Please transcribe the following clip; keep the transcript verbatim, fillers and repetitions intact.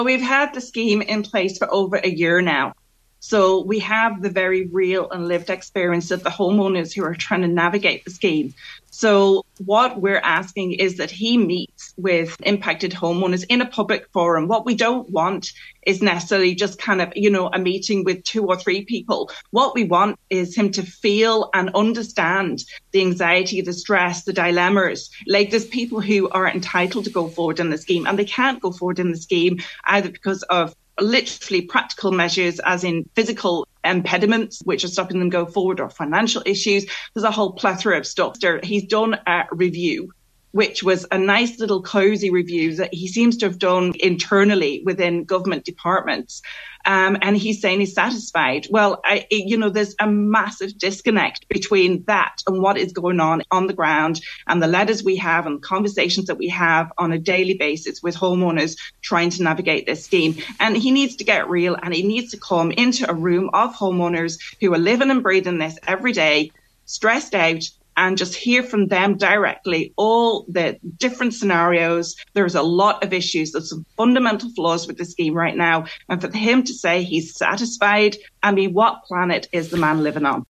We've had the scheme in place for over a year now. So we have the very real and lived experience of the homeowners who are trying to navigate the scheme. So what we're asking is that he meets with impacted homeowners in a public forum. What we don't want is necessarily just kind of, you know, a meeting with two or three people. What we want is him to feel and understand the anxiety, the stress, the dilemmas. Like, there's people who are entitled to go forward in the scheme and they can't go forward in the scheme either because of literally practical measures, as in physical impediments which are stopping them go forward, or financial issues. There's a whole plethora of stuff. He's done a review, which was a nice little cosy review that he seems to have done internally within government departments. Um, and he's saying he's satisfied. Well, I, you know, there's a massive disconnect between that and what is going on on the ground, and the letters we have and conversations that we have on a daily basis with homeowners trying to navigate this scheme. And he needs to get real, and he needs to come into a room of homeowners who are living and breathing this every day, stressed out, and just hear from them directly all the different scenarios. There's a lot of issues. There's some fundamental flaws with the scheme right now. And for him to say he's satisfied, I mean, what planet is the man living on?